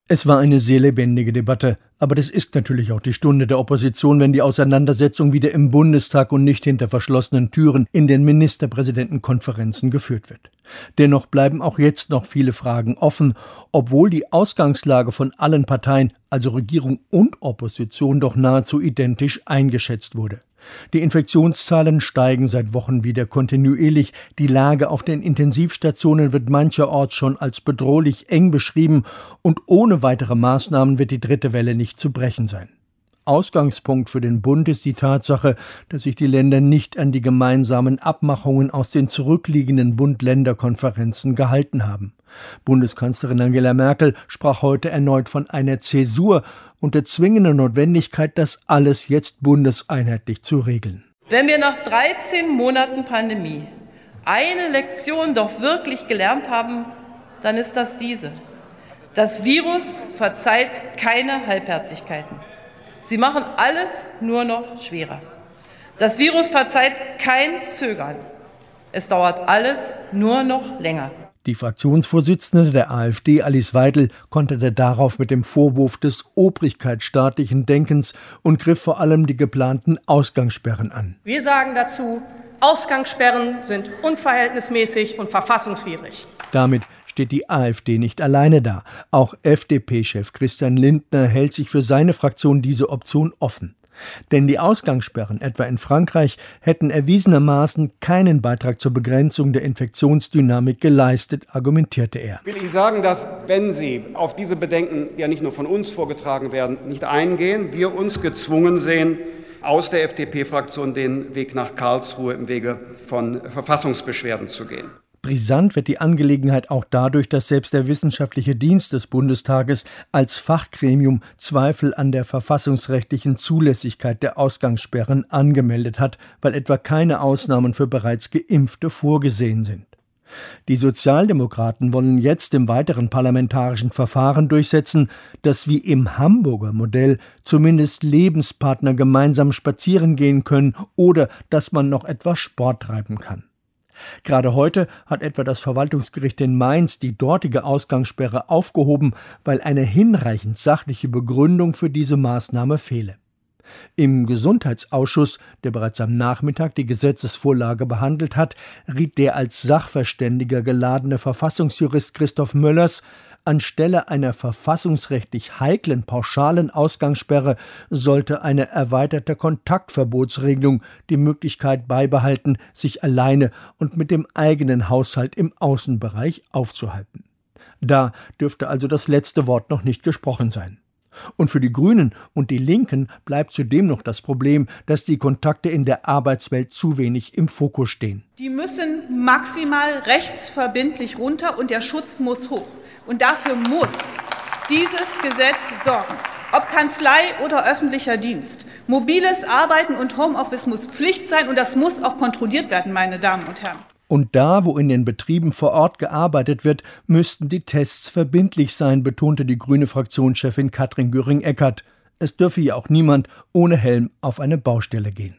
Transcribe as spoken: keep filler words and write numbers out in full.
Es war eine sehr lebendige Debatte, aber das ist natürlich auch die Stunde der Opposition, wenn die Auseinandersetzung wieder im Bundestag und nicht hinter verschlossenen Türen in den Ministerpräsidentenkonferenzen geführt wird. Dennoch bleiben auch jetzt noch viele Fragen offen, obwohl die Ausgangslage von allen Parteien, also Regierung und Opposition, doch nahezu identisch eingeschätzt wurde. Die Infektionszahlen steigen seit Wochen wieder kontinuierlich. Die Lage auf den Intensivstationen wird mancherorts schon als bedrohlich eng beschrieben und ohne weitere Maßnahmen wird die dritte Welle nicht zu brechen sein. Ausgangspunkt für den Bund ist die Tatsache, dass sich die Länder nicht an die gemeinsamen Abmachungen aus den zurückliegenden Bund-Länder-Konferenzen gehalten haben. Bundeskanzlerin Angela Merkel sprach heute erneut von einer Zäsur und der zwingenden Notwendigkeit, das alles jetzt bundeseinheitlich zu regeln. Wenn wir nach dreizehn Monaten Pandemie eine Lektion doch wirklich gelernt haben, dann ist das diese. Das Virus verzeiht keine Halbherzigkeiten. Sie machen alles nur noch schwerer. Das Virus verzeiht kein Zögern. Es dauert alles nur noch länger. Die Fraktionsvorsitzende der AfD, Alice Weidel, konterte darauf mit dem Vorwurf des obrigkeitsstaatlichen Denkens und griff vor allem die geplanten Ausgangssperren an. Wir sagen dazu, Ausgangssperren sind unverhältnismäßig und verfassungswidrig. Damit steht die AfD nicht alleine da. Auch F D P-Chef Christian Lindner hält sich für seine Fraktion diese Option offen. Denn die Ausgangssperren, etwa in Frankreich, hätten erwiesenermaßen keinen Beitrag zur Begrenzung der Infektionsdynamik geleistet, argumentierte er. Will ich sagen, dass, wenn Sie auf diese Bedenken, die ja nicht nur von uns vorgetragen werden, nicht eingehen, wir uns gezwungen sehen, aus der F D P-Fraktion den Weg nach Karlsruhe im Wege von Verfassungsbeschwerden zu gehen. Brisant wird die Angelegenheit auch dadurch, dass selbst der wissenschaftliche Dienst des Bundestages als Fachgremium Zweifel an der verfassungsrechtlichen Zulässigkeit der Ausgangssperren angemeldet hat, weil etwa keine Ausnahmen für bereits Geimpfte vorgesehen sind. Die Sozialdemokraten wollen jetzt im weiteren parlamentarischen Verfahren durchsetzen, dass wie im Hamburger Modell zumindest Lebenspartner gemeinsam spazieren gehen können oder dass man noch etwas Sport treiben kann. Gerade heute hat etwa das Verwaltungsgericht in Mainz die dortige Ausgangssperre aufgehoben, weil eine hinreichend sachliche Begründung für diese Maßnahme fehle. Im Gesundheitsausschuss, der bereits am Nachmittag die Gesetzesvorlage behandelt hat, riet der als Sachverständiger geladene Verfassungsjurist Christoph Möllers, anstelle einer verfassungsrechtlich heiklen pauschalen Ausgangssperre sollte eine erweiterte Kontaktverbotsregelung die Möglichkeit beibehalten, sich alleine und mit dem eigenen Haushalt im Außenbereich aufzuhalten. Da dürfte also das letzte Wort noch nicht gesprochen sein. Und für die Grünen und die Linken bleibt zudem noch das Problem, dass die Kontakte in der Arbeitswelt zu wenig im Fokus stehen. Die müssen maximal rechtsverbindlich runter und der Schutz muss hoch. Und dafür muss dieses Gesetz sorgen. Ob Kanzlei oder öffentlicher Dienst. Mobiles Arbeiten und Homeoffice muss Pflicht sein und das muss auch kontrolliert werden, meine Damen und Herren. Und da, wo in den Betrieben vor Ort gearbeitet wird, müssten die Tests verbindlich sein, betonte die grüne Fraktionschefin Katrin Göring-Eckardt. Es dürfe ja auch niemand ohne Helm auf eine Baustelle gehen.